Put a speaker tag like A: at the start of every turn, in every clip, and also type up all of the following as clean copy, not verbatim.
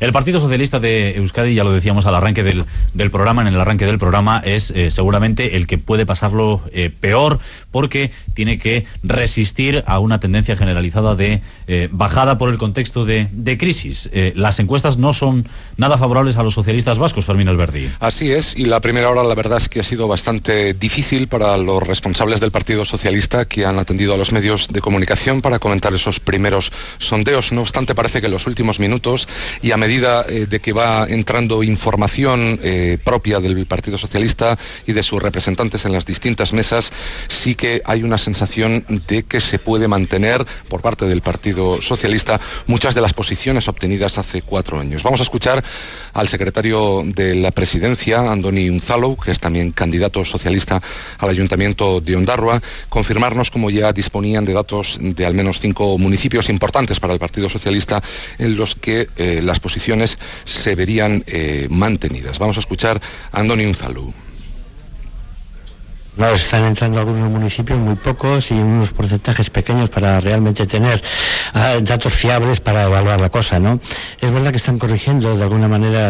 A: El Partido Socialista de Euskadi, ya lo decíamos al arranque del programa, en el arranque del programa, es seguramente el que puede pasarlo peor, porque tiene que resistir a una tendencia generalizada de bajada por el contexto de crisis. Las encuestas no son nada favorables a los socialistas vascos, Fermín Alberdi.
B: Así es, y la primera hora la verdad es que ha sido bastante difícil para los responsables del Partido Socialista, que han atendido a los medios de comunicación para comentar esos primeros sondeos. No obstante, parece que en los últimos minutos, y a medida de que va entrando información propia del Partido Socialista y de sus representantes en las distintas mesas, sí que hay una sensación de que se puede mantener por parte del Partido Socialista muchas de las posiciones obtenidas hace 4 años. Vamos a escuchar al secretario de la Presidencia, Andoni Unzalu, que es también candidato socialista al Ayuntamiento de Ondarroa, confirmarnos cómo ya disponían de datos de al menos 5 municipios importantes para el Partido Socialista en los que las posiciones se verían mantenidas. Vamos a escuchar a Andoni Unzalu.
C: Claro, están entrando algunos municipios, muy pocos, y unos porcentajes pequeños para realmente tener datos fiables para evaluar la cosa, ¿no? Es verdad que están corrigiendo de alguna manera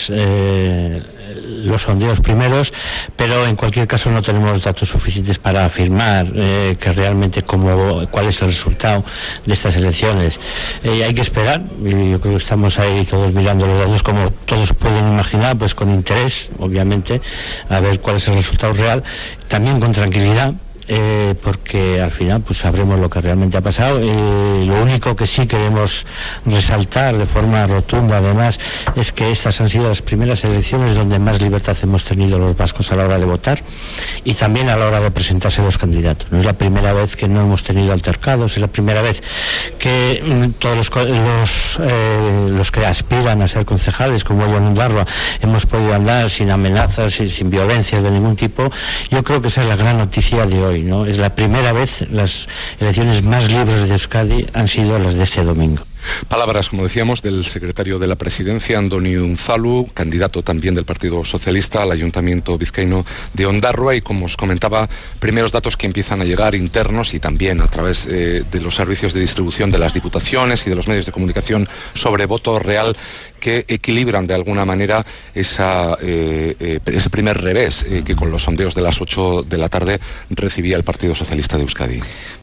C: los sondeos primeros, pero en cualquier caso no tenemos datos suficientes para afirmar que realmente cuál es el resultado de estas elecciones. Hay que esperar, y yo creo que estamos ahí todos mirando los datos, como todos pueden imaginar, pues con interés, obviamente, a ver cuál es el resultado real, también con tranquilidad, porque al final pues sabremos lo que realmente ha pasado. Lo único que sí queremos resaltar de forma rotunda, además, es que estas han sido las primeras elecciones donde más libertad hemos tenido los vascos a la hora de votar y también a la hora de presentarse los candidatos. No es la primera vez que no hemos tenido altercados, es la primera vez que todos los que aspiran a ser concejales, como yo en Ondarroa, hemos podido andar sin amenazas y sin violencias de ningún tipo. Yo creo que esa es la gran noticia de hoy, ¿no? Es la primera vez las elecciones más libres de Euskadi han sido las de este domingo.
B: Palabras, como decíamos, del secretario de la Presidencia, Andoni Unzalu, candidato también del Partido Socialista al Ayuntamiento vizcaíno de Ondarroa, y como os comentaba, primeros datos que empiezan a llegar internos y también a través de los servicios de distribución de las diputaciones y de los medios de comunicación sobre voto real, que equilibran de alguna manera ese primer revés que con los sondeos de las 8 de la tarde recibía el Partido Socialista de Euskadi.